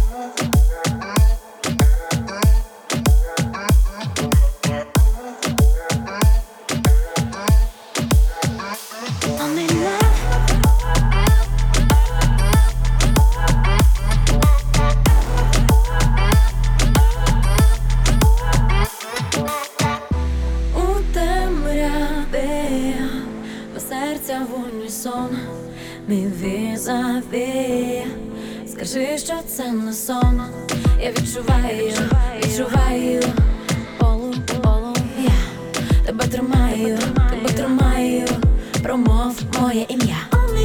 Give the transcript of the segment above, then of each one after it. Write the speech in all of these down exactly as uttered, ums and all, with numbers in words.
Серця в унісон, мій візаві. Скажи, що це не сон. Я відчуваю, відчуваю полу, полу, я тебе тримаю, тебе тримаю, промов моє ім'я.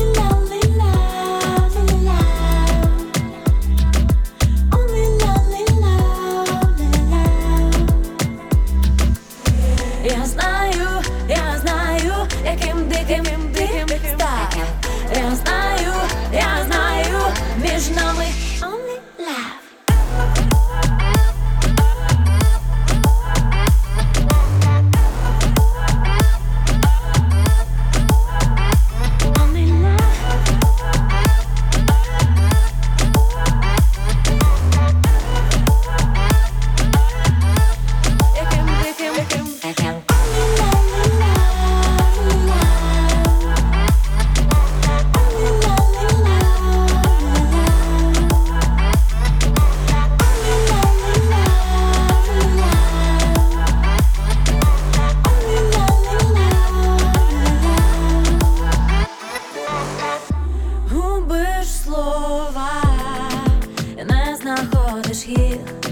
Я знаю, я знаю, яким диким, диким став. Я знаю, я знаю, між нами only love. Слова, не знаходиш їх.